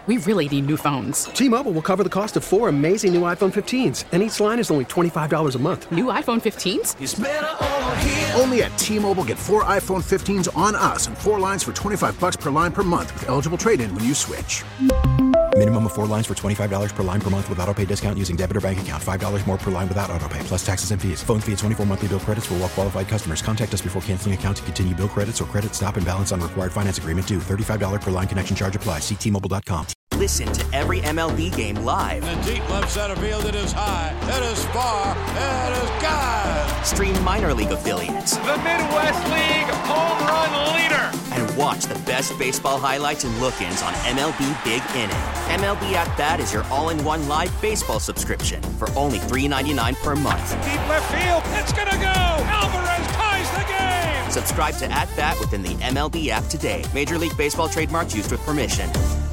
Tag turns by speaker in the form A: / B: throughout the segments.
A: We really need new phones.
B: T-Mobile will cover the cost of 4 amazing new iPhone 15s, and each line is only $25 a month.
A: New iPhone 15s?
C: It's better over here.
D: Only at T-Mobile, get 4 iPhone 15s on us and 4 lines for $25 per line per month with eligible trade-in when you switch.
E: Minimum of 4 lines for $25 per line per month with autopay discount using debit or bank account. $5 more per line without autopay, plus taxes and fees. Phone fee at 24 monthly bill credits for well-qualified customers. Contact us before canceling account to continue bill credits or credit stop and balance on required finance agreement due. $35 per line connection charge applies. See T-Mobile.com.
F: Listen to every MLB game live.
G: In the deep left center field, it is high, it is far, it is gone.
F: Stream minor league affiliates.
H: The Midwest League home run leader.
F: And watch the best baseball highlights and look-ins on MLB Big Inning. MLB At Bat is your all-in-one live baseball subscription for only $3.99 per month.
H: Deep left field, it's gonna go. Alvarez ties the game.
F: Subscribe to At Bat within the MLB app today. Major League Baseball trademarks used with permission.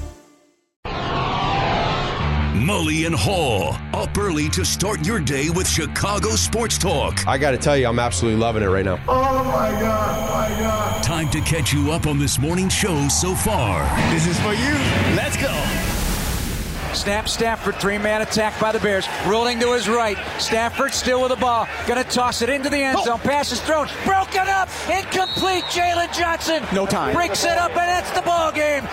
I: Mully and Hall, up early to start your day with Chicago Sports Talk.
J: I got to tell you, I'm absolutely loving it right now.
K: Oh, my God.
I: Time to catch you up on this morning's show so far.
K: This is for you. Let's go.
L: Snap Stafford, 3-man attack by the Bears. Rolling to his right. Stafford still with the ball. Gonna toss it into the end zone. Pass is thrown. Broken up. Incomplete. Jalen Johnson.
J: No time.
L: Breaks it up, and that's the ball game.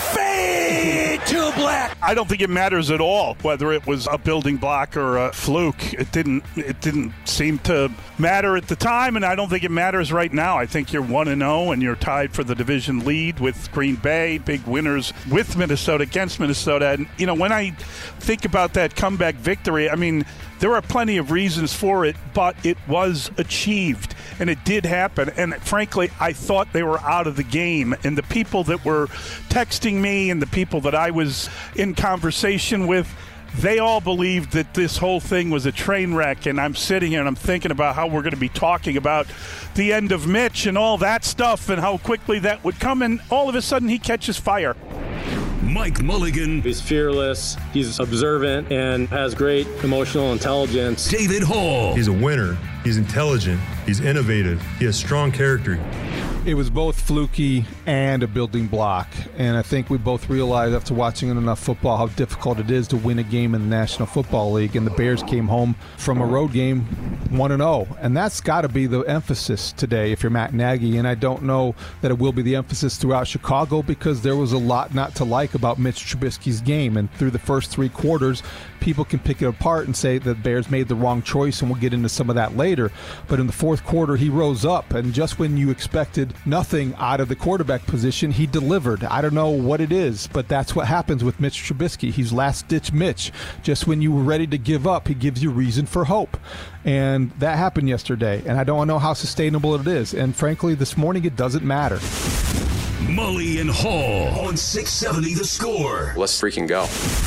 L: Fade to black.
M: I don't think it matters at all whether it was a building block or a fluke. It didn't seem to matter at the time, and I don't think it matters right now. I think you're 1-0 and you're tied for the division lead with Green Bay, big winners with Minnesota against Minnesota. And when I think about that comeback victory, I mean, there are plenty of reasons for it, but it was achieved, and it did happen. And frankly, I thought they were out of the game. And the people that were texting me and the people that I was in conversation with, they all believed that this whole thing was a train wreck. And I'm sitting here and I'm thinking about how we're going to be talking about the end of Mitch and all that stuff and how quickly that would come. And all of a sudden he catches fire.
I: Mike Mulligan.
N: He's fearless, he's observant, and has great emotional intelligence.
I: David Hall.
O: He's a winner, he's intelligent, he's innovative, he has strong character.
P: It was both fluky and a building block, and I think we both realized after watching enough football how difficult it is to win a game in the National Football League, and the Bears came home from a road game 1-0, and that's got to be the emphasis today if you're Matt Nagy, and I don't know that it will be the emphasis throughout Chicago because there was a lot not to like about Mitch Trubisky's game, and through the first 3 quarters, people can pick it apart and say that Bears made the wrong choice, and we'll get into some of that later, but in the fourth quarter, he rose up, and just when you expected nothing out of the quarterback position, he delivered. I don't know what it is, but that's what happens with Mitch Trubisky. He's last-ditch Mitch. Just when you were ready to give up, he gives you reason for hope. And that happened yesterday, and I don't know how sustainable it is. And frankly, this morning, it doesn't matter.
I: Mully and Hall on 670 The Score.
J: Let's freaking go.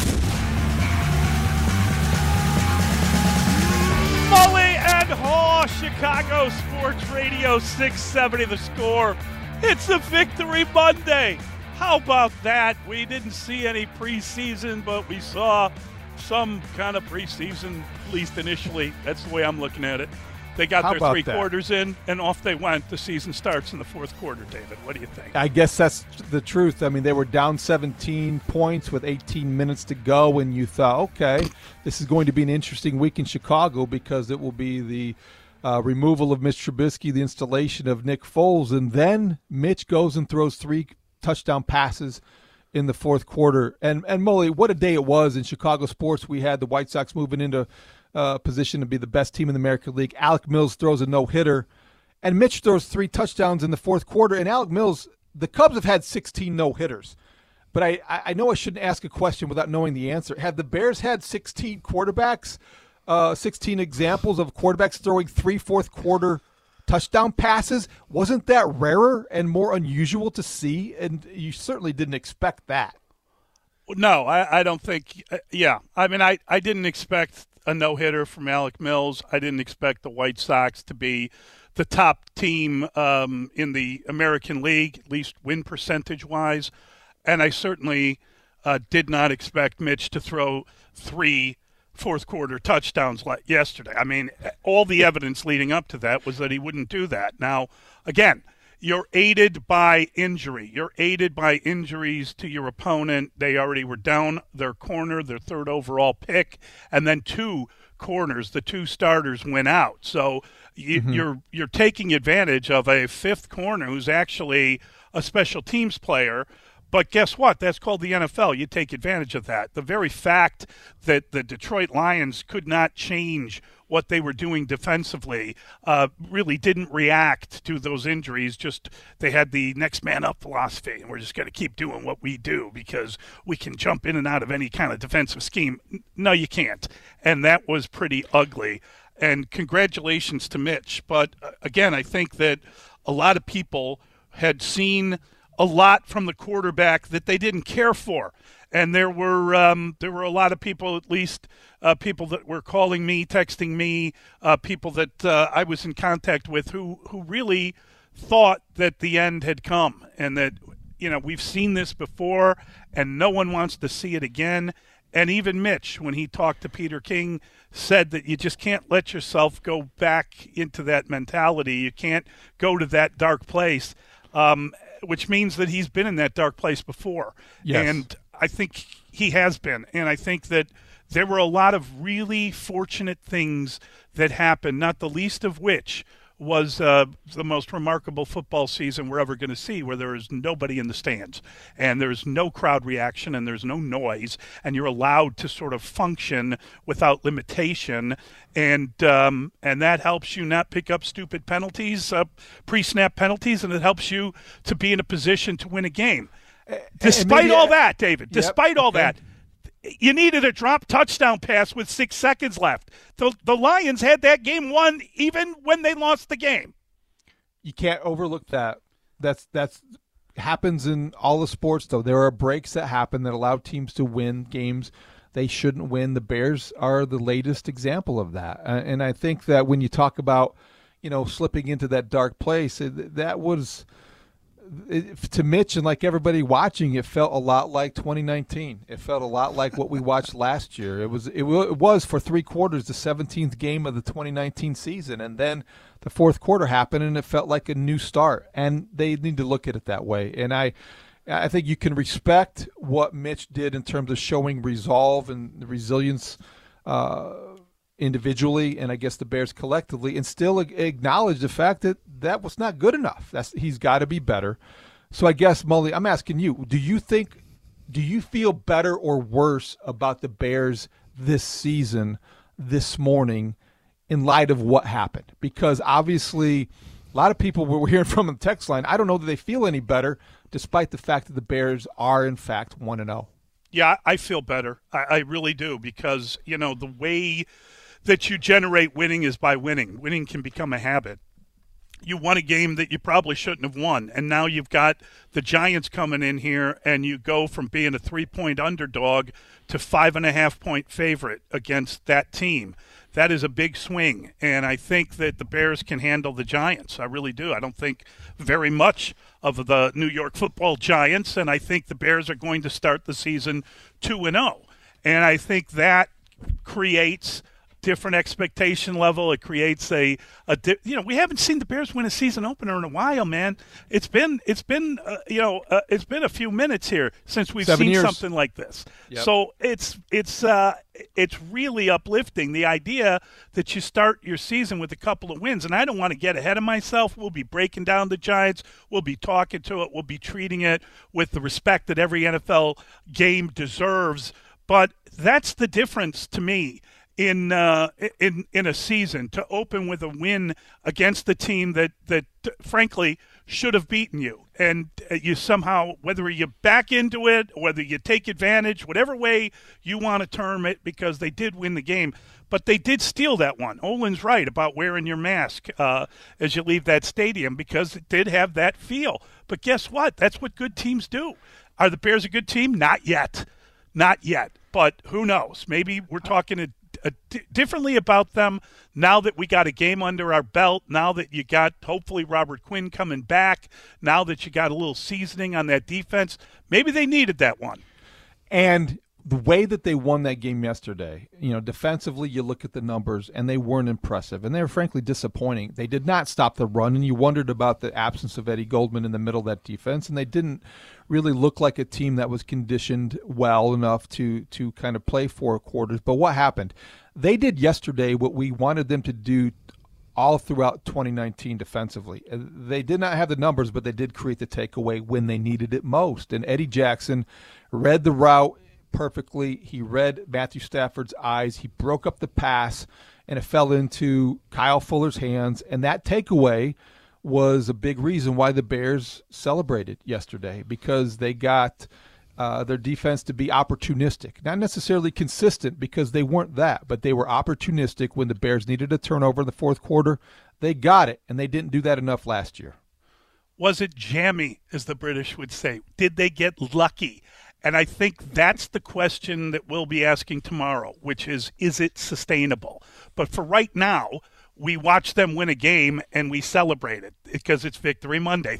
M: Mully and Hall, Chicago Sports Radio 670 The Score. It's a Victory Monday. How about that? We didn't see any preseason, but we saw some kind of preseason, at least initially. That's the way I'm looking at it. They got their 3 quarters in, and off they went. The season starts in the fourth quarter, David. What do you think?
P: I guess that's the truth. I mean, they were down 17 points with 18 minutes to go, and you thought, okay, this is going to be an interesting week in Chicago because it will be the removal of Mitch Trubisky, the installation of Nick Foles, and then Mitch goes and throws 3 touchdown passes in the fourth quarter. And Mully, what a day it was in Chicago sports. We had the White Sox moving into position to be the best team in the American League. Alec Mills throws a no-hitter, and Mitch throws 3 touchdowns in the fourth quarter. And Alec Mills, the Cubs have had 16 no-hitters. But I know I shouldn't ask a question without knowing the answer. Have the Bears had 16 quarterbacks, 16 examples of quarterbacks throwing 3 fourth-quarter touchdown passes? Wasn't that rarer and more unusual to see? And you certainly didn't expect that.
M: No, I don't think I mean, I didn't expect a no-hitter from Alec Mills. I didn't expect the White Sox to be the top team in the American League, at least win percentage-wise. And I certainly did not expect Mitch to throw 3 fourth-quarter touchdowns like yesterday. I mean, all the evidence leading up to that was that he wouldn't do that. Now, again, you're aided by injury. You're aided by injuries to your opponent. They already were down their corner, their third overall pick, and then 2 corners, the 2 starters went out. So you're taking advantage of a 5th corner who's actually a special teams player. But guess what? That's called the NFL. You take advantage of that. The very fact that the Detroit Lions could not change what they were doing defensively really didn't react to those injuries. Just they had the next man up philosophy, and we're just going to keep doing what we do because we can jump in and out of any kind of defensive scheme. No, you can't. And that was pretty ugly. And congratulations to Mitch. But again, I think that a lot of people had seen a lot from the quarterback that they didn't care for. And there were a lot of people, at least people that were calling me, texting me, people that I was in contact with who really thought that the end had come and that, we've seen this before and no one wants to see it again. And even Mitch, when he talked to Peter King, said that you just can't let yourself go back into that mentality. You can't go to that dark place. Which means that he's been in that dark place before. Yes. And I think he has been. And I think that there were a lot of really fortunate things that happened, not the least of which was the most remarkable football season we're ever going to see, where there is nobody in the stands and there's no crowd reaction and there's no noise and you're allowed to sort of function without limitation. And that helps you not pick up stupid penalties, pre-snap penalties, and it helps you to be in a position to win a game. Despite all that, David, despite all that, you needed a drop touchdown pass with 6 seconds left. The Lions had that game won even when they lost the game.
P: You can't overlook that. That's happens in all the sports, though. There are breaks that happen that allow teams to win games they shouldn't win. The Bears are the latest example of that. And I think that when you talk about, slipping into that dark place, that was – to Mitch and like everybody watching, it felt a lot like 2019. It felt a lot like what we watched last year. It was for 3 quarters the 17th game of the 2019 season, and then the 4th quarter happened, and it felt like a new start. And they need to look at it that way. And I think you can respect what Mitch did in terms of showing resolve and the resilience individually, and I guess the Bears collectively, and still acknowledge the fact that was not good enough. He's got to be better. So I guess, Mully, I'm asking you, do you feel better or worse about the Bears this season, this morning, in light of what happened? Because obviously a lot of people we're hearing from on the text line, I don't know that they feel any better, despite the fact that the Bears are, in fact, 1-0.
M: Yeah, I feel better. I really do, because, the way that you generate winning is by winning. Winning can become a habit. You won a game that you probably shouldn't have won, and now you've got the Giants coming in here, and you go from being a 3-point underdog to 5.5-point favorite against that team. That is a big swing, and I think that the Bears can handle the Giants. I really do. I don't think very much of the New York Football Giants, and I think the Bears are going to start the season 2-0. And I think that creates different expectation level. It creates we haven't seen the Bears win a season opener in a while, man. It's been a few minutes here since we've seen something like this. Yep. So it's really uplifting, the idea that you start your season with a couple of wins. And I don't want to get ahead of myself. We'll be breaking down the Giants. We'll be talking to it. We'll be treating it with the respect that every NFL game deserves. But that's the difference to me in a season, to open with a win against the team that frankly should have beaten you, and you somehow, whether you back into it, whether you take advantage, whatever way you want to term it, because they did win the game, but they did steal that one. Olin's right about wearing your mask as you leave that stadium, because it did have that feel. But guess what? That's what good teams do. Are the Bears a good team? Not yet. But who knows? Maybe we're talking differently about them now that we got a game under our belt, now that you got hopefully Robert Quinn coming back, now that you got a little seasoning on that defense. Maybe they needed that one.
P: And the way that they won that game yesterday, defensively, you look at the numbers, and they weren't impressive, and they were frankly disappointing. They did not stop the run, and you wondered about the absence of Eddie Goldman in the middle of that defense, and they didn't really look like a team that was conditioned well enough to kind of play 4 quarters. But what happened? They did yesterday what we wanted them to do all throughout 2019 defensively. They did not have the numbers, but they did create the takeaway when they needed it most, and Eddie Jackson read the route perfectly. He read Matthew Stafford's eyes. He broke up the pass, and it fell into Kyle Fuller's hands. And that takeaway was a big reason why the Bears celebrated yesterday, because they got their defense to be opportunistic. Not necessarily consistent, because they weren't that, but they were opportunistic when the Bears needed a turnover in the fourth quarter. They got it, and they didn't do that enough last year.
M: Was it jammy, as the British would say? Did they get lucky? And I think that's the question that we'll be asking tomorrow, which is it sustainable? But for right now, we watch them win a game and we celebrate it because it's Victory Monday.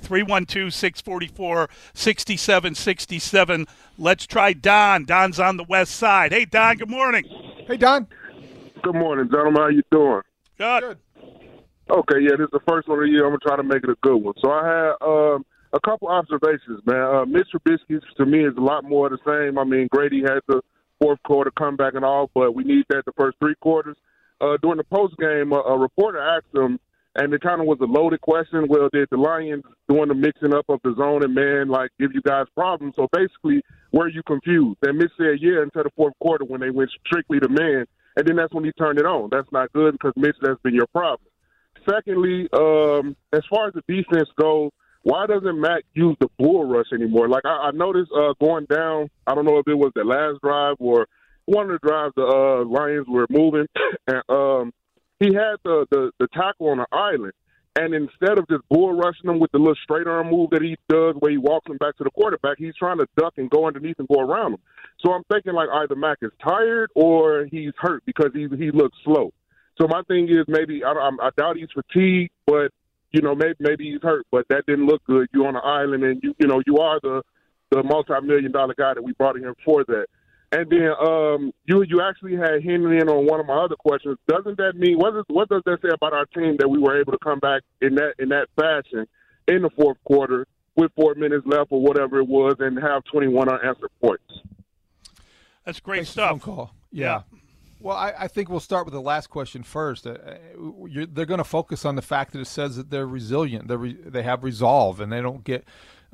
M: 312-644-6767. Let's try Don. Don's on the west side. Hey, Don, good morning.
P: Hey, Don.
C: Good morning, gentlemen. How you doing?
M: Good.
C: Okay, yeah, this is the first one of the year. I'm going to try to make it a good one. So I had a couple observations, man. Mitch Trubisky, to me, is a lot more of the same. I mean, Grady had the fourth quarter comeback and all, but we need that the first 3 quarters. During the postgame, a reporter asked him, and it kind of was a loaded question, well, did the Lions doing the mixing up of the zone and man, give you guys problems? So basically, were you confused? And Mitch said, yeah, until the fourth quarter when they went strictly to man, and then that's when he turned it on. That's not good because, Mitch, that's been your problem. Secondly, as far as the defense goes, why doesn't Mac use the bull rush anymore? I noticed going down, I don't know if it was the last drive or one of the drives the Lions were moving, and he had the tackle on the island. And instead of just bull rushing him with the little straight arm move that he does where he walks him back to the quarterback, he's trying to duck and go underneath and go around him. So I'm thinking either Mac is tired or he's hurt because he looks slow. So my thing is maybe I doubt he's fatigued, but maybe he's hurt. But that didn't look good. You're on the island, and you are the multi-million-dollar guy that we brought in here for that. And then you actually had Henry in on one of my other questions. Doesn't that mean what does that say about our team that we were able to come back in that fashion in the fourth quarter with 4 minutes left or whatever it was and have 21 unanswered points?
M: That's great stuff.
P: Phone call. Yeah. Well, I think we'll start with the last question first. They're going to focus on the fact that it says that they're resilient, they have resolve, and they don't get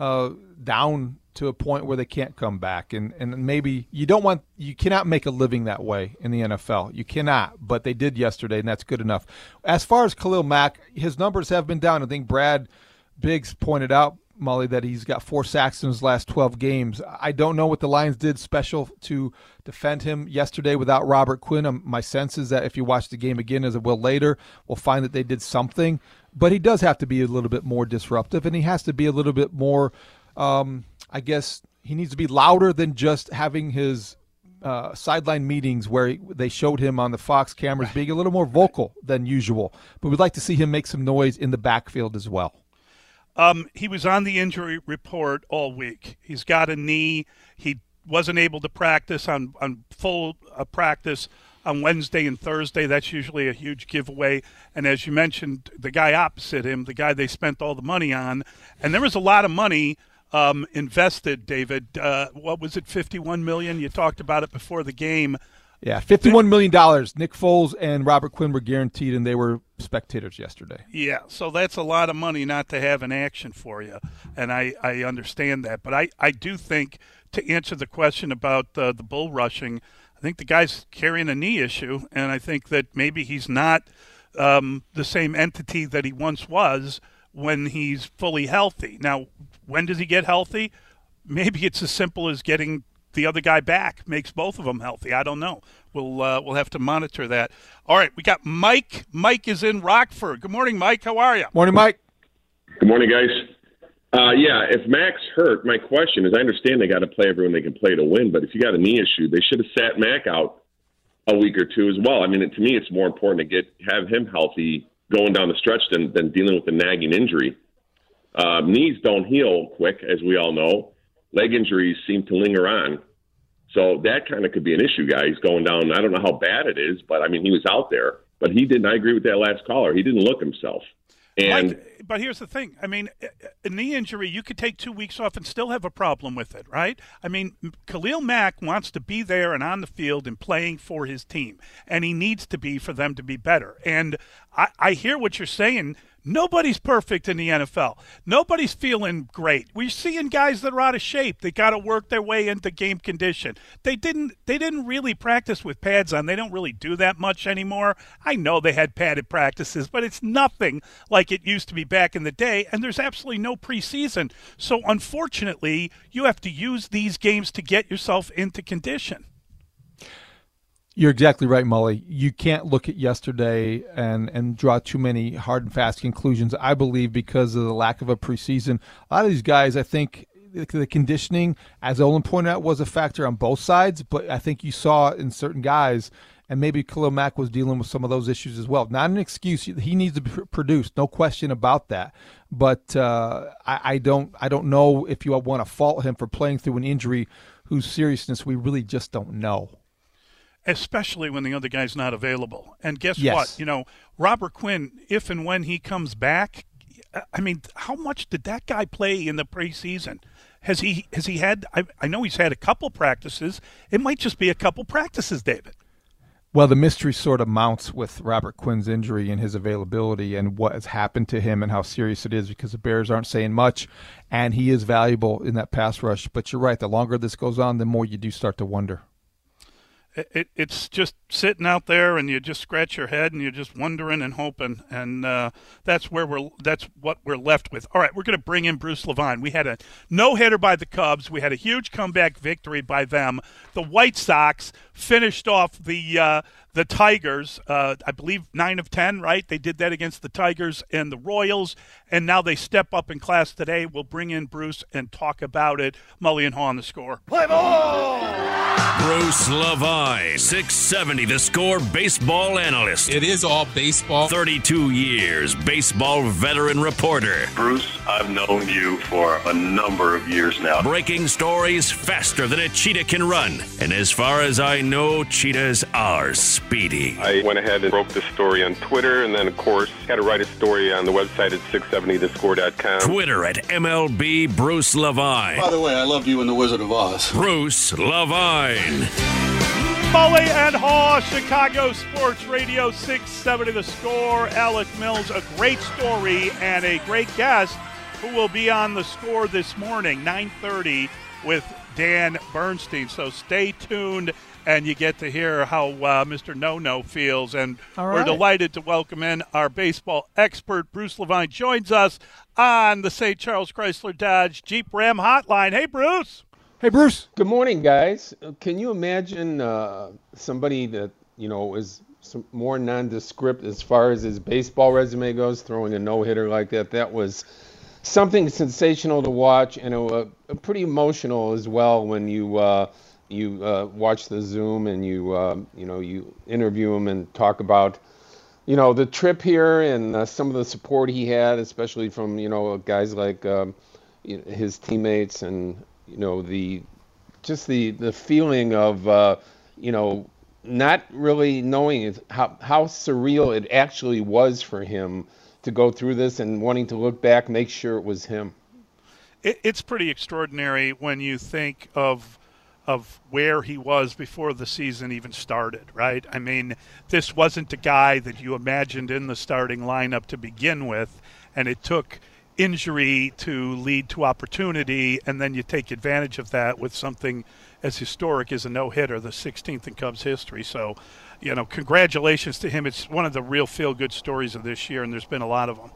P: down to a point where they can't come back. And maybe you cannot make a living that way in the NFL. You cannot, but they did yesterday, and that's good enough. As far as Khalil Mack, his numbers have been down. I think Brad Biggs pointed out, Molly, that he's got 4 sacks in his last 12 games. I don't know what the Lions did special to defend him yesterday without Robert Quinn. My sense is that if you watch the game again, as it will later, we'll find that they did something. But he does have to be a little bit more disruptive, and he has to be a little bit more, I guess he needs to be louder than just having his sideline meetings where they showed him on the Fox cameras being a little more vocal than usual. But we'd like to see him make some noise in the backfield as well.
M: He was on the injury report all week. He's got a knee. He wasn't able to practice on full practice on Wednesday and Thursday. That's usually a huge giveaway. And as you mentioned, the guy opposite him, the guy they spent all the money on, and there was a lot of money invested, David. What was it, $51 million? You talked about it before the game.
P: Yeah, $51 million. Nick Foles and Robert Quinn were guaranteed, and they were spectators yesterday.
M: Yeah, so that's a lot of money not to have in action for you, and I understand that. But I do think, to answer the question about the bull rushing, I think the guy's carrying a knee issue, and I think that maybe he's not the same entity that he once was when he's fully healthy. Now, when does he get healthy? Maybe it's as simple as getting the other guy back, makes both of them healthy. I don't know. We'll have to monitor that. All right, we got Mike. Mike is in Rockford. Good morning, Mike. How are you?
P: Morning, Mike.
Q: Good morning, guys. If Mac's hurt, my question is, I understand they got to play everyone they can play to win, but if you got a knee issue, they should have sat Mac out a week or two as well. I mean, to me, it's more important to have him healthy going down the stretch than dealing with a nagging injury. Knees don't heal quick, as we all know. Leg injuries seem to linger on. So that kind of could be an issue, guys, going down. I don't know how bad it is, but, I mean, he was out there. But he didn't. I agree with that last caller. He didn't look himself. And
M: but here's the thing. I mean, a knee injury, you could take 2 weeks off and still have a problem with it, right? I mean, Khalil Mack wants to be there and on the field and playing for his team, and he needs to be for them to be better. And I hear what you're saying. Nobody's perfect in the NFL. Nobody's feeling great. We're seeing guys that are out of shape. They got to work their way into game condition. They didn't really practice with pads on. They don't really do that much anymore. I know they had padded practices, but it's nothing like it used to be back in the day, and there's absolutely no preseason. So unfortunately, you have to use these games to get yourself into condition.
P: You're exactly right, Mully. You can't look at yesterday and draw too many hard and fast conclusions, I believe, because of the lack of a preseason. A lot of these guys, I think, the conditioning, as Olin pointed out, was a factor on both sides, but I think you saw in certain guys, and maybe Khalil Mack was dealing with some of those issues as well. Not an excuse. He needs to be produced, no question about that. But I don't know if you want to fault him for playing through an injury whose seriousness we really just don't know.
M: Especially when the other guy's not available. And guess
P: yes.
M: what? You know, Robert Quinn, if and when he comes back, I mean, how much did that guy play in the preseason? Has he had – I know he's had a couple practices. It might just be a couple practices, David.
P: Well, the mystery sort of mounts with Robert Quinn's injury and his availability and what has happened to him and how serious it is, because the Bears aren't saying much, and he is valuable in that pass rush. But you're right. The longer this goes on, the more you do start to wonder.
M: It's just sitting out there, and you just scratch your head, and you're just wondering and hoping, and that's what we're left with. All right, we're going to bring in Bruce Levine. We had a no-hitter by the Cubs. We had a huge comeback victory by them. The White Sox finished off the Tigers, I believe 9 of 10, right? They did that against the Tigers and the Royals, and now they step up in class today. We'll bring in Bruce and talk about it. Mully and Haw on The Score.
I: Play ball! Bruce Levine, 670 The Score baseball analyst.
R: It is all baseball.
I: 32 years, baseball veteran reporter.
S: Bruce, I've known you for a number of years now.
I: Breaking stories faster than a cheetah can run. And as far as I know, cheetahs are speedy.
S: I went ahead and broke the story on Twitter, and then, of course, had to write a story on the website at 670thescore.com.
I: Twitter at MLB Bruce Levine.
R: By the way, I loved you in The Wizard of Oz.
I: Bruce Levine.
M: Mully and Haw, Chicago Sports Radio 670 The Score. Alec Mills, a great story and a great guest who will be on The Score this morning, 9:30, with Dan Bernstein. So stay tuned, and you get to hear how Mr. No-No feels. And we're delighted to welcome in our baseball expert. Bruce Levine joins us on the St. Charles Chrysler Dodge Jeep Ram Hotline. Hey, Bruce.
P: Hey, Bruce.
T: Good morning, guys. Can you imagine somebody that, is more nondescript as far as his baseball resume goes, throwing a no-hitter like that? That was something sensational to watch, and pretty emotional as well when you watch the Zoom and you interview him and talk about the trip here and some of the support he had, especially from guys like his teammates and the feeling of not really knowing how surreal it actually was for him to go through this and wanting to look back, make sure it was him.
M: It's pretty extraordinary when you think of where he was before the season even started, right? I mean, this wasn't a guy that you imagined in the starting lineup to begin with, and it took injury to lead to opportunity, and then you take advantage of that with something as historic as a no-hitter, the 16th in Cubs history. So, congratulations to him. It's one of the real feel-good stories of this year, and there's been a lot of them.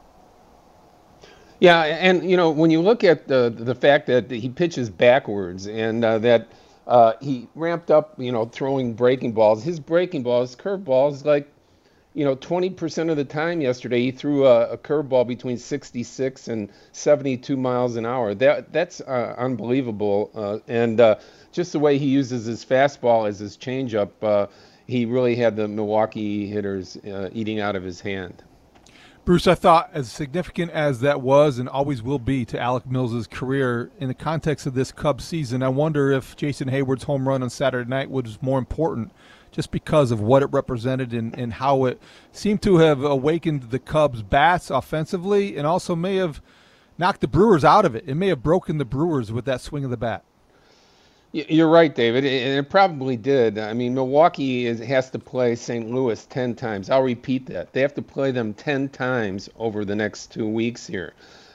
T: Yeah, and, when you look at the fact that he pitches backwards and that he ramped up, throwing breaking balls, his breaking balls, curveballs, like, 20% of the time yesterday, he threw a curveball between 66 and 72 miles an hour. That's unbelievable. And just the way he uses his fastball as his changeup, he really had the Milwaukee hitters eating out of his hand.
P: Bruce, I thought as significant as that was and always will be to Alec Mills' career, in the context of this Cubs season, I wonder if Jason Hayward's home run on Saturday night was more important just because of what it represented and how it seemed to have awakened the Cubs' bats offensively and also may have knocked the Brewers out of it. It may have broken the Brewers with that swing of the bat.
T: You're right, David, and it probably did. I mean, Milwaukee has to play St. Louis 10 times. I'll repeat that. They have to play them 10 times over the next 2 weeks here.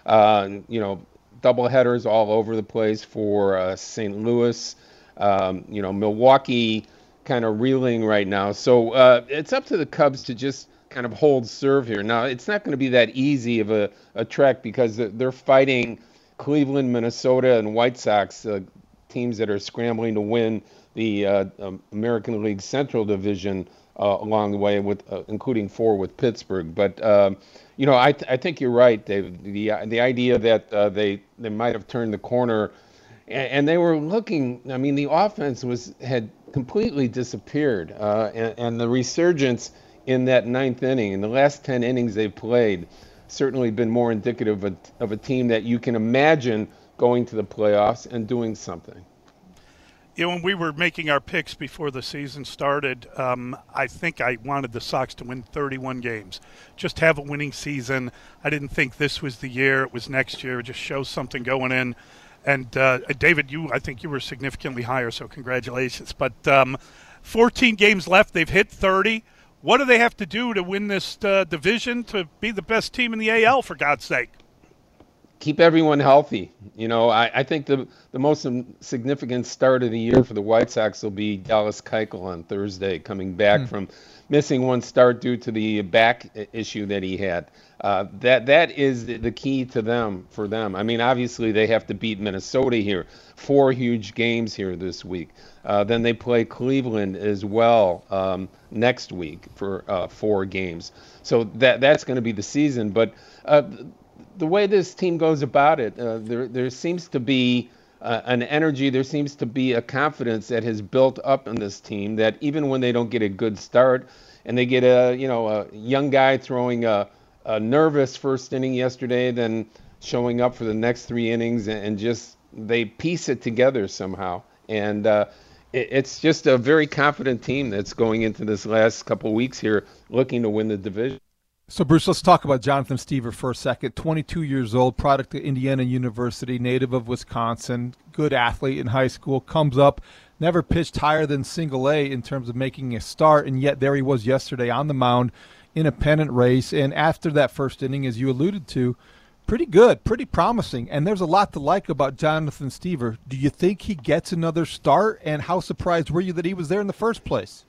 T: Doubleheaders all over the place for St. Louis. Milwaukee kind of reeling right now. So it's up to the Cubs to just kind of hold serve here. Now, it's not going to be that easy of a trek because they're fighting Cleveland, Minnesota, and White Sox, teams that are scrambling to win the American League Central Division along the way, with including 4 with Pittsburgh. But I think you're right, David. The idea that they might have turned the corner, and they were looking. I mean, the offense had completely disappeared, and the resurgence in that 9th inning, in the last 10 innings they've played, certainly been more indicative of a team that you can imagine going to the playoffs and doing something.
M: When we were making our picks before the season started, I think I wanted the Sox to win 31 games. Just have a winning season. I didn't think this was the year. It was next year. It just shows something going in. And, David, I think you were significantly higher, so congratulations. But 14 games left. They've hit 30. What do they have to do to win this division to be the best team in the AL, for God's sake?
T: Keep everyone healthy. I think the most significant start of the year for the White Sox will be Dallas Keuchel on Thursday, coming back from missing one start due to the back issue that he had. That is the key for them. I mean, obviously they have to beat Minnesota here. 4 huge games here this week. Then they play Cleveland as well next week for 4 games. So that's going to be the season. But the way this team goes about it, there seems to be an energy, there seems to be a confidence that has built up in this team that even when they don't get a good start and they get a young guy throwing a nervous first inning yesterday, then showing up for the next 3 innings and just they piece it together somehow. And it's just a very confident team that's going into this last couple of weeks here looking to win the division.
P: So, Bruce, let's talk about Jonathan Stiever for a second. 22 years old, product of Indiana University, native of Wisconsin, good athlete in high school, comes up, never pitched higher than single A in terms of making a start, and yet there he was yesterday on the mound in a pennant race. And after that first inning, as you alluded to, pretty good, pretty promising. And there's a lot to like about Jonathan Stiever. Do you think he gets another start, and how surprised were you that he was there in the first place?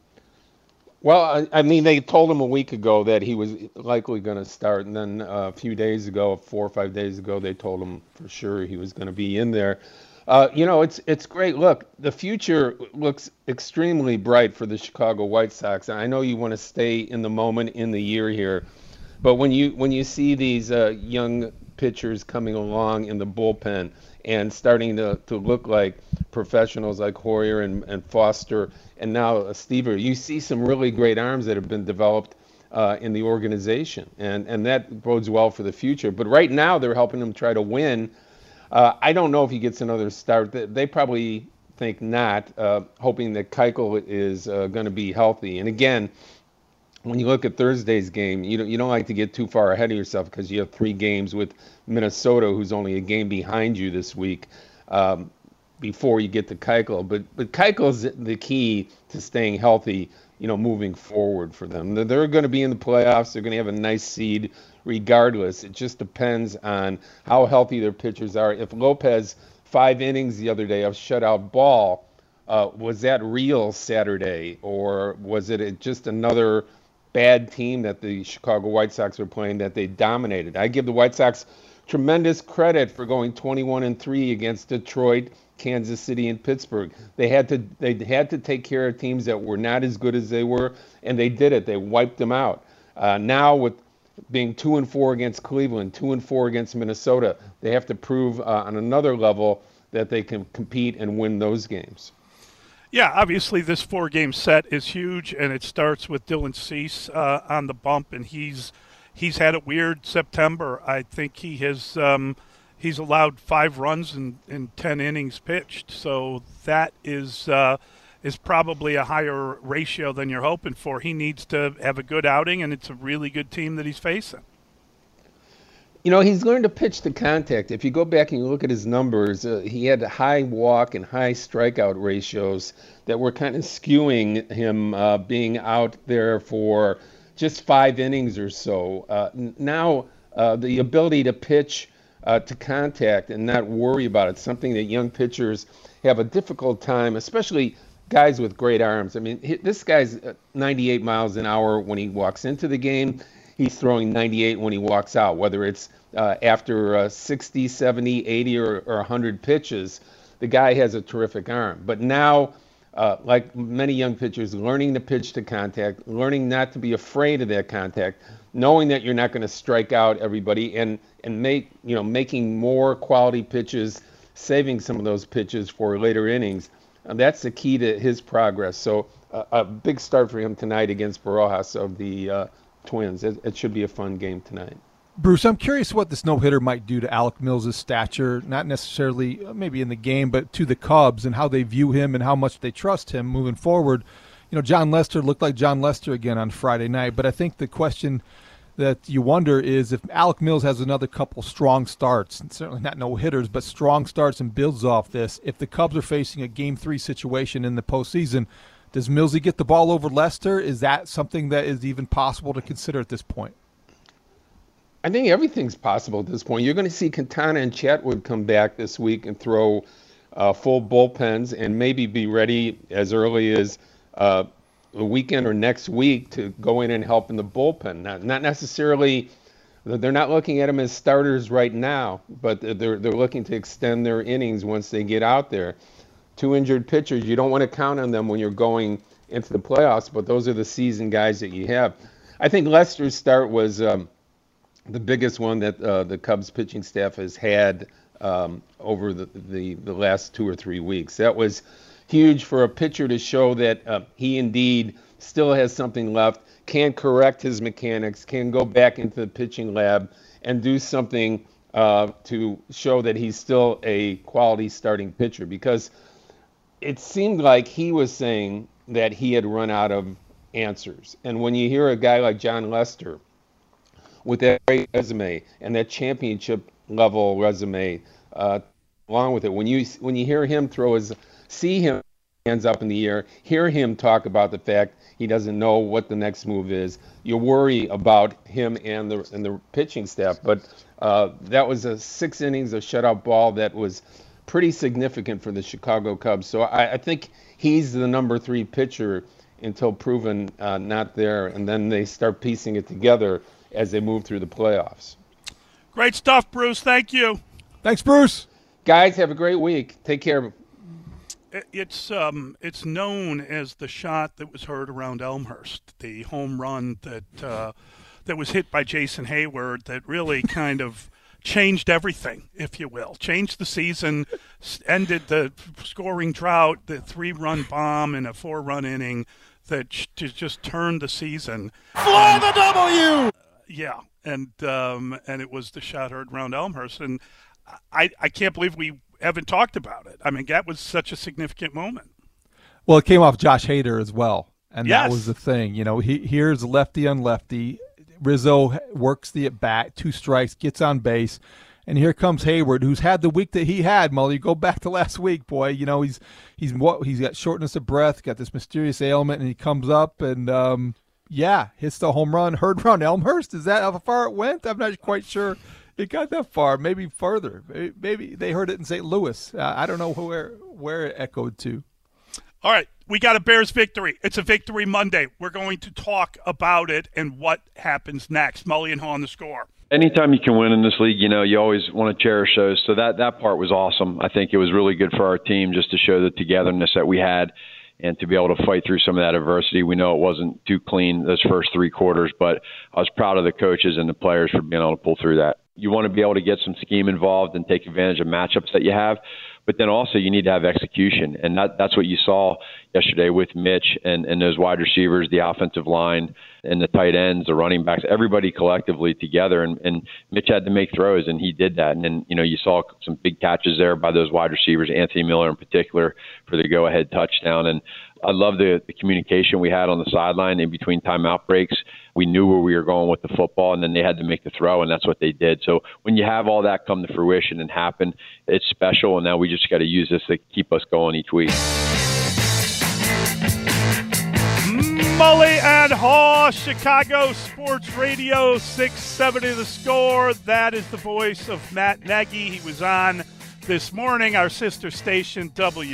T: Well, I mean, they told him a week ago that he was likely going to start, and then a few days ago, 4 or 5 days ago, they told him for sure he was going to be in there. It's great. Look, the future looks extremely bright for the Chicago White Sox. I know you want to stay in the moment in the year here, but when you see these young pitchers coming along in the bullpen and starting to look like professionals like Hoyer and Foster and now Stiever, you see some really great arms that have been developed in the organization, and that bodes well for the future. But right now they're helping him try to win. I don't know if he gets another start. They probably think not, hoping that Keuchel is going to be healthy. And again, when you look at Thursday's game, you don't like to get too far ahead of yourself because you have 3 games with Minnesota, who's only a game behind you this week, before you get to Keuchel. But Keuchel's the key to staying healthy, moving forward for them. They're going to be in the playoffs. They're going to have a nice seed regardless. It just depends on how healthy their pitchers are. If Lopez, 5 innings the other day of shutout ball, was that real Saturday, or was it just another bad team that the Chicago White Sox were playing that they dominated? I give the White Sox tremendous credit for going 21-3 against Detroit, Kansas City, and Pittsburgh. They had to take care of teams that were not as good as they were, and they did it. They wiped them out. Now with being 2-4 against Cleveland, 2-4 against Minnesota, they have to prove on another level that they can compete and win those games.
M: Yeah, obviously this 4-game set is huge, and it starts with Dylan Cease on the bump, and he's he's had a weird September. I think he has he's allowed 5 runs in 10 innings pitched, so that is probably a higher ratio than you're hoping for. He needs to have a good outing, and it's a really good team that he's facing.
T: You know, he's learned to pitch to contact. If you go back and you look at his numbers, he had high walk and high strikeout ratios that were kind of skewing him being out there for just 5 innings or so. Now, the ability to pitch to contact and not worry about it, something that young pitchers have a difficult time, especially guys with great arms. I mean, this guy's 98 miles an hour when he walks into the game. He's throwing 98 when he walks out, whether it's after 60, 70, 80, or 100 pitches. The guy has a terrific arm. But now, like many young pitchers, learning to pitch to contact, learning not to be afraid of that contact, knowing that you're not going to strike out everybody, and making more quality pitches, saving some of those pitches for later innings. That's the key to his progress. So a big start for him tonight against Barajas of the Twins. It should be a fun game tonight.
P: Bruce, I'm curious what this no-hitter might do to Alec Mills' stature, not necessarily maybe in the game, but to the Cubs and how they view him and how much they trust him moving forward. You know, John Lester looked like John Lester again on Friday night, but I think the question that you wonder is if Alec Mills has another couple strong starts, and certainly not no-hitters, but strong starts and builds off this, if the Cubs are facing a Game 3 situation in the postseason, does Millsy get the ball over Lester? Is that something that is even possible to consider at this point?
T: I think everything's possible at this point. You're going to see Quintana and Chatwood come back this week and throw full bullpens and maybe be ready as early as the weekend or next week to go in and help in the bullpen. Not necessarily, they're not looking at them as starters right now, but they're looking to extend their innings once they get out there. 2 injured pitchers, you don't want to count on them when you're going into the playoffs, but those are the seasoned guys that you have. I think Lester's start was the biggest one that the Cubs pitching staff has had over the last 2 or 3 weeks. That was huge for a pitcher to show that he indeed still has something left, can correct his mechanics, can go back into the pitching lab and do something to show that he's still a quality starting pitcher, because it seemed like he was saying that he had run out of answers. And when you hear a guy like John Lester with that great resume and that championship level resume along with it, when you hear him see him hands up in the air, hear him talk about the fact he doesn't know what the next move is, you worry about him and the pitching staff. But that was a 6 innings of shutout ball that was pretty significant for the Chicago Cubs. So I think he's the number 3 pitcher until proven not there, and then they start piecing it together as they move through the playoffs.
M: Great stuff, Bruce. Thank you.
P: Thanks, Bruce.
T: Guys, have a great week. Take care.
M: It's known as the shot that was heard around Elmhurst, the home run that was hit by Jason Hayward that really kind of changed everything, if you will. Changed the season, ended the scoring drought, the 3-run bomb in a 4-run inning that just turned the season.
K: Fly the W!
M: Yeah, and it was the shot heard around Elmhurst, and I can't believe we haven't talked about it. I mean, that was such a significant moment.
P: Well, it came off Josh Hader as well, and
M: yes,
P: that was the thing. You know, here's lefty on lefty. Rizzo works the at-bat, 2 strikes, gets on base, and here comes Hayward, who's had the week that he had, Mully. Go back to last week, boy. You know, he's got shortness of breath, got this mysterious ailment, and he comes up and, hits the home run. Heard around Elmhurst? Is that how far it went? I'm not quite sure it got that far, maybe further. Maybe they heard it in St. Louis. I don't know where it echoed to.
M: All right, we got a Bears victory. It's a Victory Monday. We're going to talk about it and what happens next. Mully and Haw on The Score.
U: Anytime you can win in this league, you know, you always want to cherish those. So that part was awesome. I think it was really good for our team just to show the togetherness that we had and to be able to fight through some of that adversity. We know it wasn't too clean those first 3 quarters, but I was proud of the coaches and the players for being able to pull through that. You want to be able to get some scheme involved and take advantage of matchups that you have, but then also you need to have execution, and that's what you saw, yesterday with Mitch and those wide receivers, the offensive line and the tight ends, the running backs, everybody collectively together. And Mitch had to make throws, and he did that. And then, you saw some big catches there by those wide receivers, Anthony Miller in particular, for the go-ahead touchdown. And I love the communication we had on the sideline in between timeout breaks. We knew where we were going with the football, and then they had to make the throw, and that's what they did. So when you have all that come to fruition and happen, it's special, and now we just got to use this to keep us going each week.
M: Mully and Haw, Chicago Sports Radio 670 The Score. That is the voice of Matt Nagy. He was on this morning, our sister station,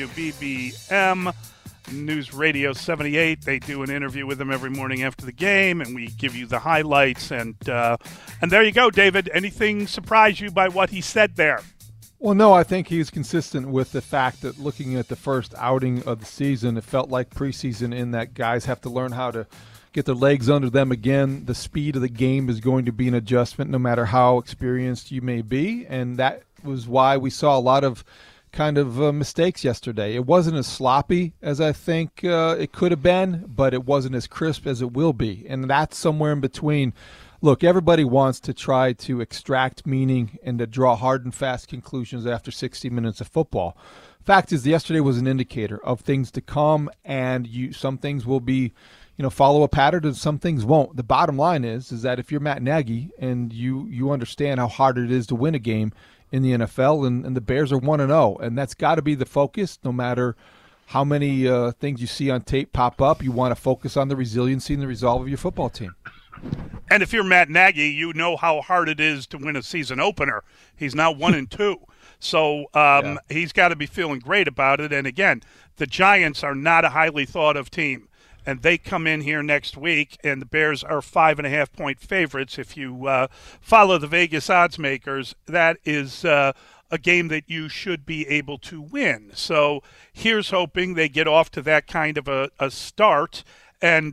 M: WBBM News Radio 78. They do an interview with him every morning after the game, and we give you the highlights. And there you go, David. Anything surprise you by what he said there?
P: Well, no, I think he's consistent with the fact that looking at the first outing of the season, it felt like preseason in that guys have to learn how to get their legs under them again. The speed of the game is going to be an adjustment no matter how experienced you may be, and that was why we saw a lot of kind of mistakes yesterday. It wasn't as sloppy as I think it could have been, but it wasn't as crisp as it will be, and that's somewhere in between. Look, everybody wants to try to extract meaning and to draw hard and fast conclusions after 60 minutes of football. Fact is, yesterday was an indicator of things to come, and some things will be, follow a pattern, and some things won't. The bottom line is that if you're Matt Nagy and you understand how hard it is to win a game in the NFL, and the Bears are 1-0, and that's got to be the focus, no matter how many things you see on tape pop up. You want to focus on the resiliency and the resolve of your football team.
M: And if you're Matt Nagy, you know how hard it is to win a season opener. He's now 1-2. So he's got to be feeling great about it. And, again, the Giants are not a highly thought-of team. And they come in here next week, and the Bears are 5.5-point favorites. If you follow the Vegas odds makers, that is a game that you should be able to win. So here's hoping they get off to that kind of a start. And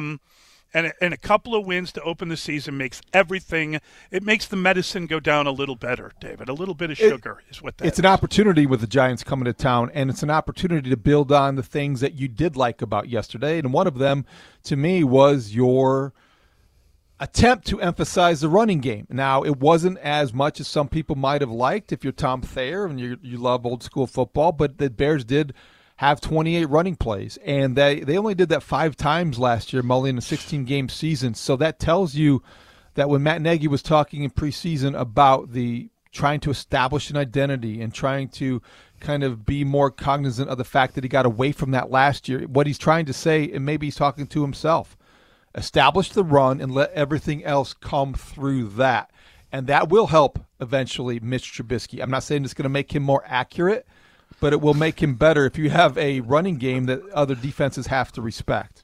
M: a couple of wins to open the season makes everything – it makes the medicine go down a little better, David. A little bit of sugar is what that is.
P: It's an opportunity with the Giants coming to town, and it's an opportunity to build on the things that you did like about yesterday. And one of them, to me, was your attempt to emphasize the running game. Now, it wasn't as much as some people might have liked if you're Tom Thayer and you love old-school football, but the Bears did – have 28 running plays, and they only did that 5 times last year, Mully, in a 16-game season. So that tells you that when Matt Nagy was talking in preseason about the trying to establish an identity and trying to kind of be more cognizant of the fact that he got away from that last year, what he's trying to say, and maybe he's talking to himself, establish the run and let everything else come through that. And that will help eventually Mitch Trubisky. I'm not saying it's going to make him more accurate, but it will make him better if you have a running game that other defenses have to respect.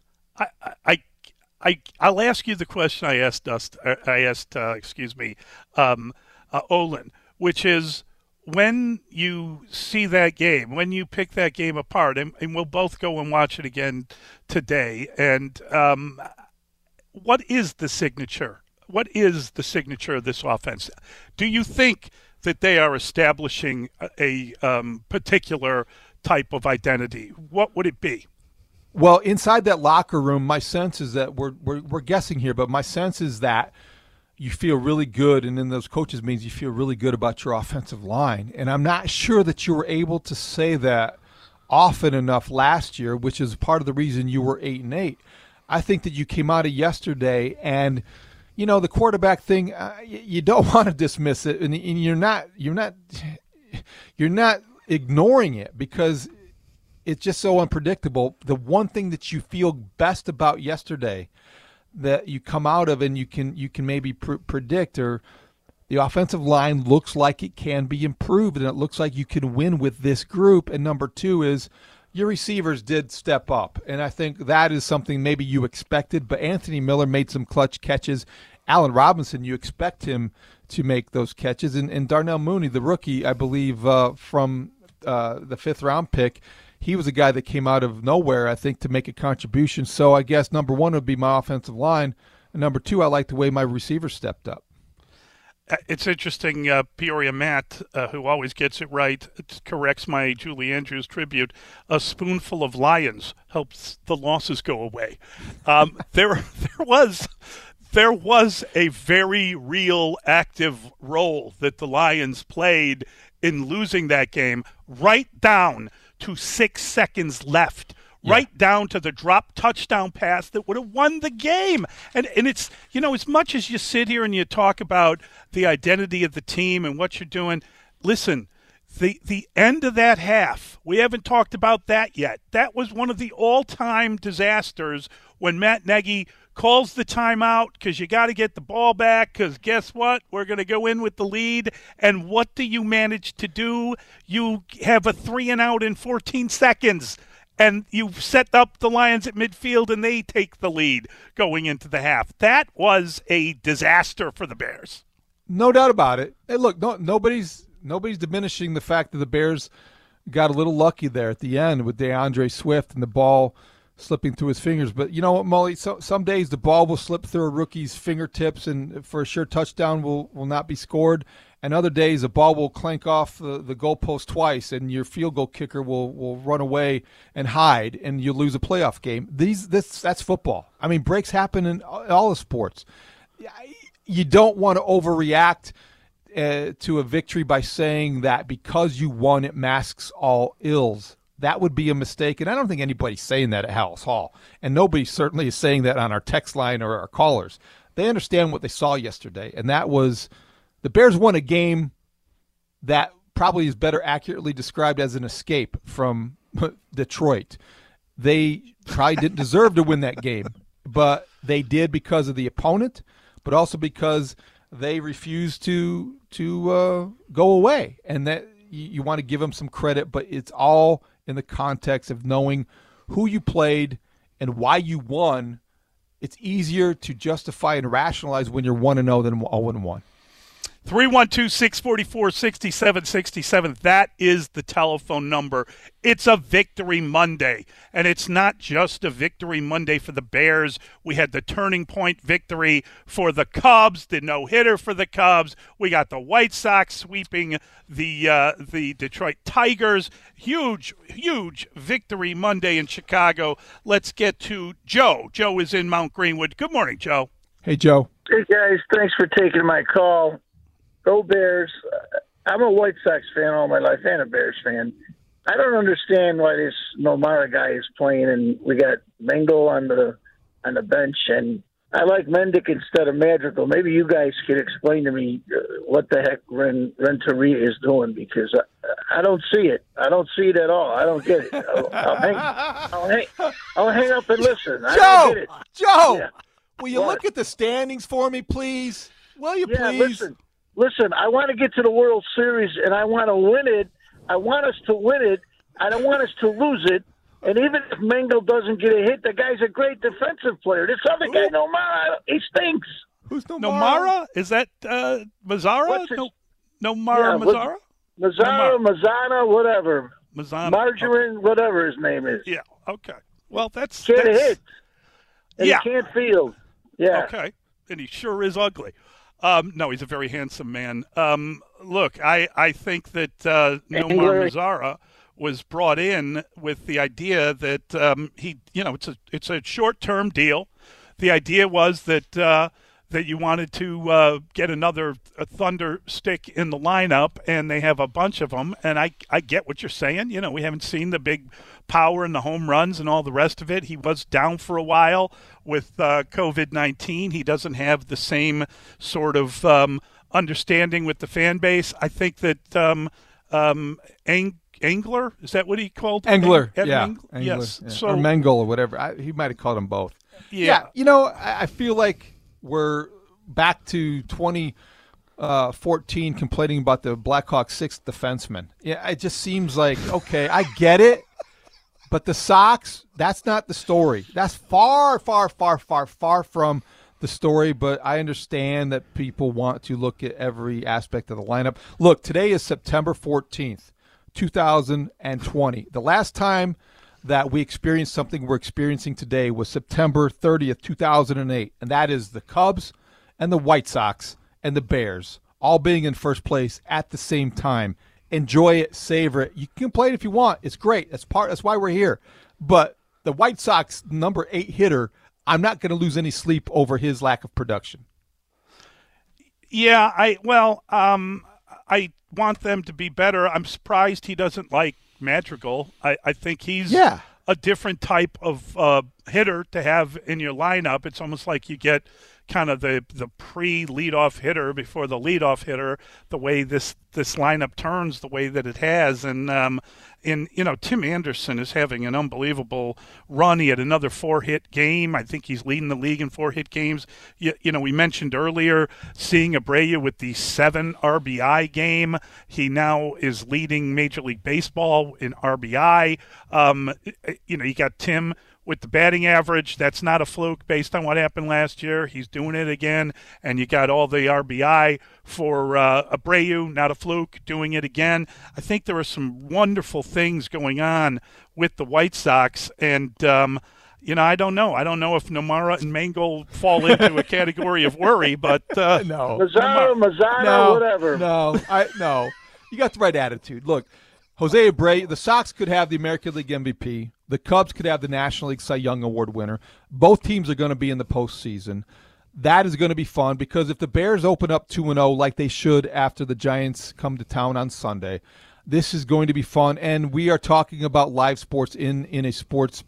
M: I'll ask you the question I asked Olin, which is when you see that game, when you pick that game apart, and we'll both go and watch it again today. And what is the signature? What is the signature of this offense? Do you think that they are establishing a particular type of identity? What would it be?
P: Well, inside that locker room, my sense is that we're guessing here, but my sense is that you feel really good, and in those coaches' meetings, you feel really good about your offensive line. And I'm not sure that you were able to say that often enough last year, which is part of the reason you were 8-8. I think that you came out of yesterday and – the quarterback thing, you don't want to dismiss it, and you're not ignoring it because it's just so unpredictable. The one thing that you feel best about yesterday that you come out of and you can maybe predict, or the offensive line looks like it can be improved, and it looks like you can win with this group. And number 2 is your receivers did step up, and I think that is something maybe you expected, but Anthony Miller made some clutch catches. Allen Robinson, you expect him to make those catches. And Darnell Mooney, the rookie, I believe, from the 5th-round pick, he was a guy that came out of nowhere, I think, to make a contribution. So I guess number 1 would be my offensive line, and number 2, I like the way my receivers stepped up.
M: It's interesting. Peoria Matt, who always gets it right, corrects my Julie Andrews tribute. A spoonful of Lions helps the losses go away. There was a very real active role that the Lions played in losing that game, right down to 6 seconds left. Right down to the drop touchdown pass that would have won the game. And it's, as much as you sit here and you talk about the identity of the team and what you're doing, listen, the end of that half, we haven't talked about that yet. That was one of the all-time disasters when Matt Nagy calls the timeout because you got to get the ball back because guess what? We're going to go in with the lead. And what do you manage to do? You have a 3-and-out in 14 seconds. And you set up the Lions at midfield, and they take the lead going into the half. That was a disaster for the Bears.
P: No doubt about it. Hey, look, nobody's diminishing the fact that the Bears got a little lucky there at the end with DeAndre Swift and the ball slipping through his fingers. But you know what, Mully? Some days the ball will slip through a rookie's fingertips, and for a sure touchdown will not be scored. And other days, the ball will clank off the goalpost twice, and your field goal kicker will run away and hide, and you lose a playoff game. That's football. I mean, breaks happen in all the sports. You don't want to overreact to a victory by saying that because you won, it masks all ills. That would be a mistake, and I don't think anybody's saying that at Halas Hall, and nobody certainly is saying that on our text line or our callers. They understand what they saw yesterday, and that was – the Bears won a game that probably is better accurately described as an escape from Detroit. They probably didn't deserve to win that game, but they did because of the opponent, but also because they refused to go away. And that you want to give them some credit, but it's all in the context of knowing who you played and why you won. It's easier to justify and rationalize when you're 1-0 than 0-1.
M: 312-644-6767. That is the telephone number. It's a Victory Monday, and it's not just a Victory Monday for the Bears. We had the turning point victory for the Cubs, the no-hitter for the Cubs. We got the White Sox sweeping the Detroit Tigers. Huge, huge Victory Monday in Chicago. Let's get to Joe. Joe is in Mount Greenwood. Good morning, Joe.
P: Hey, Joe.
B: Hey, guys. Thanks for taking my call. Go Bears. I'm a White Sox fan all my life and a Bears fan. I don't understand why this Nomara guy is playing, and we got Mengel on the bench, and I like Mendick instead of Madrigal. Maybe you guys could explain to me what the heck Renteria is doing, because I don't see it. I don't see it at all. I don't get it. I'll hang up and listen. I don't get it.
P: Joe,
B: yeah.
P: Will you look at the standings for me, please? Will you please?
B: Listen, I want to get to the World Series, and I want to win it. I want us to win it. I don't want us to lose it. And even if Mengel doesn't get a hit, the guy's a great defensive player. This other guy, Nomara, he stinks.
P: Who's Nomara?
M: Nomara? Is that Mazzara? Nomara Mazzara?
B: Mazzana, whatever.
M: Mazzana.
B: Margarine, whatever his name is.
M: Yeah, okay. Well, that's...
B: Can't hit. And he can't field. Yeah.
M: Okay. And he sure is ugly. No, he's a very handsome man. Look, I think that Nomar Mazzara was brought in with the idea that it's a short-term deal. The idea was that you wanted to get another Thunder stick in the lineup, and they have a bunch of them. And I get what you're saying. We haven't seen the big power and the home runs and all the rest of it. He was down for a while with COVID-19. He doesn't have the same sort of understanding with the fan base. I think that Engler, is that what he called?
P: Engler,
M: Engler?
P: Yes.
M: Yeah.
P: So, or Mengel or whatever. He might have called them both.
M: Yeah.
P: I feel like we're back to 2014 complaining about the Blackhawks' sixth defenseman. Yeah, it just seems like, okay, I get it, but the Sox, that's not the story. That's far, far, far, far, far from the story, but I understand that people want to look at every aspect of the lineup. Look, today is September 14th, 2020. The last time that we experienced something we're experiencing today was September 30th, 2008, and that is the Cubs and the White Sox and the Bears all being in first place at the same time. Enjoy it, savor it. You can complain if you want. It's great. That's why we're here. But the White Sox number 8 hitter, I'm not going to lose any sleep over his lack of production.
M: Yeah, I want them to be better. I'm surprised he doesn't like Madrigal. I think he's a different type of hitter to have in your lineup. It's almost like you get kind of the pre-leadoff hitter before the leadoff hitter, the way this lineup turns the way that it has. And Tim Anderson is having an unbelievable run. He had another 4-hit game. I think he's leading the league in 4-hit games. We mentioned earlier seeing Abreu with the 7 RBI game. He now is leading Major League Baseball in RBI. You got Tim with the batting average. That's not a fluke based on what happened last year. He's doing it again. And you got all the RBI for Abreu, not a fluke, doing it again. I think there are some wonderful things going on with the White Sox. And, I don't know. I don't know if Nomara and Mangold fall into a category of worry, but
P: no.
B: Mazzano, whatever.
P: No. You got the right attitude. Look, Jose Abreu, the Sox could have the American League MVP. The Cubs could have the National League Cy Young Award winner. Both teams are going to be in the postseason. That is going to be fun because if the Bears open up 2-0 like they should after the Giants come to town on Sunday, this is going to be fun. And we are talking about live sports in a sports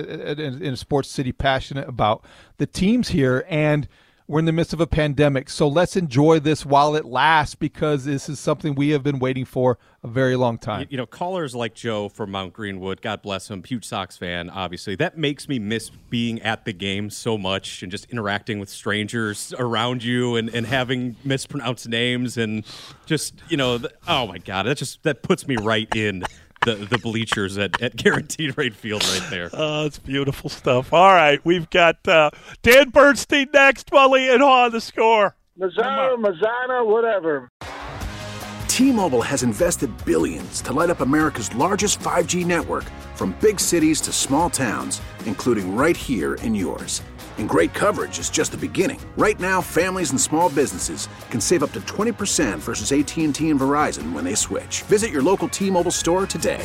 P: city passionate about the teams here. And we're in the midst of a pandemic, so let's enjoy this while it lasts because this is something we have been waiting for a very long time.
A: Callers like Joe from Mount Greenwood, God bless him, huge Sox fan, obviously. That makes me miss being at the game so much and just interacting with strangers around you and having mispronounced names and just, oh, my God, that puts me right in the bleachers at Guaranteed Rate Field right there.
M: Oh, it's beautiful stuff. All right, we've got Dan Bernstein next, Mully and Haw on The Score.
B: Mazzano, whatever.
D: T-Mobile has invested billions to light up America's largest 5G network from big cities to small towns, including right here in yours. And great coverage is just the beginning. Right now, families and small businesses can save up to 20% versus AT&T and Verizon when they switch. Visit your local T-Mobile store today.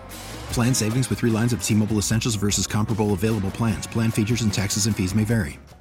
E: Plan savings with 3 lines of T-Mobile Essentials versus comparable available plans. Plan features and taxes and fees may vary.